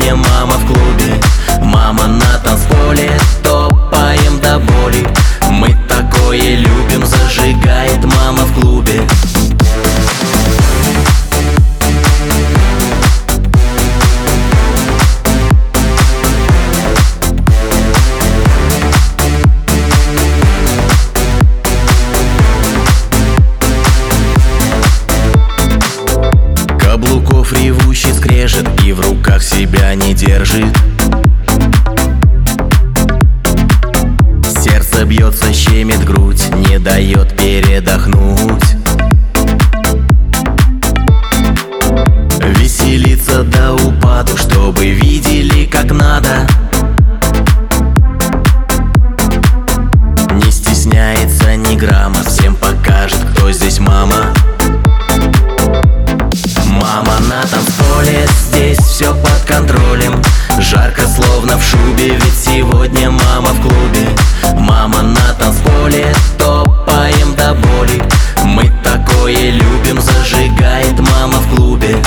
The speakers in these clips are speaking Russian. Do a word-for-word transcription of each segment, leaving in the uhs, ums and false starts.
сегодня мама в клубе. Мама на танцполе, топаем до боли. Мы такое любим, зажигает мама в клубе. Каблуков ревущий скрежет и в руках себя не держит. Сердце бьется, щемит грудь, не дает передохнуть. Веселится до упаду, чтобы видели как надо. Не стесняется ни грамма, всем покажет, кто здесь мама. Мама на танцполе, здесь все под контролем. Жарко, словно в шубе, ведь сегодня мама в клубе. Мама на танцполе, топаем до боли. Мы такое любим, зажигает мама в клубе.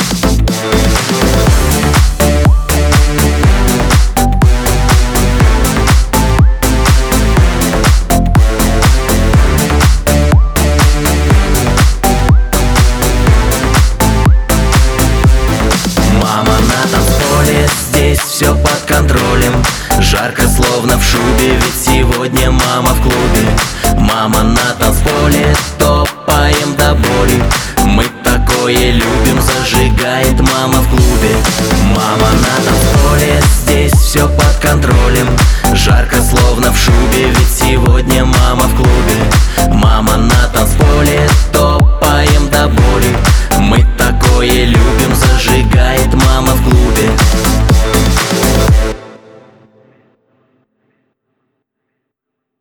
Здесь все под контролем. Жарко, словно в шубе, ведь сегодня мама в клубе. Мама на танцполе, топаем до боли. Мы такое любим, зажигает мама в клубе. Мама на танцполе, здесь все под контролем. Жарко, словно в шубе, ведь